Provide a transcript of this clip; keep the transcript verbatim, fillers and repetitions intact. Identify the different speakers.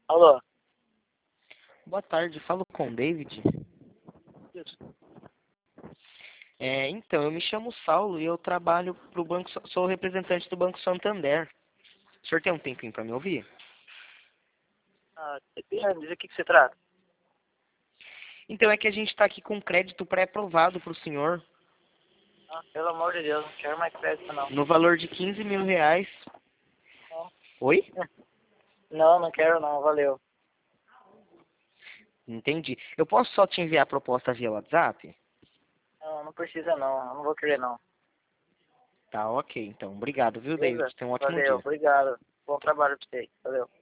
Speaker 1: Alô?
Speaker 2: Boa tarde, falo com o David.
Speaker 1: Isso.
Speaker 2: É, então, eu me chamo Saulo e eu trabalho pro Banco, sou representante do Banco Santander. O senhor tem um tempinho para me ouvir?
Speaker 1: Ah, depende, do que, que se trata?
Speaker 2: Então, é que a gente está aqui com crédito pré-aprovado para o senhor,
Speaker 1: Ah, pelo amor de Deus, não quero mais crédito, não.
Speaker 2: no valor de quinze mil reais.
Speaker 1: Não,
Speaker 2: Oi?
Speaker 1: não, não quero, não, valeu.
Speaker 2: Entendi. Eu posso só te enviar a proposta via WhatsApp?
Speaker 1: Não, não precisa, não, eu não vou querer, não.
Speaker 2: Tá, ok, então. Obrigado, viu, David?
Speaker 1: Beleza?
Speaker 2: Tenha um ótimo
Speaker 1: Valeu,
Speaker 2: dia.
Speaker 1: obrigado. Bom trabalho pra você. Valeu.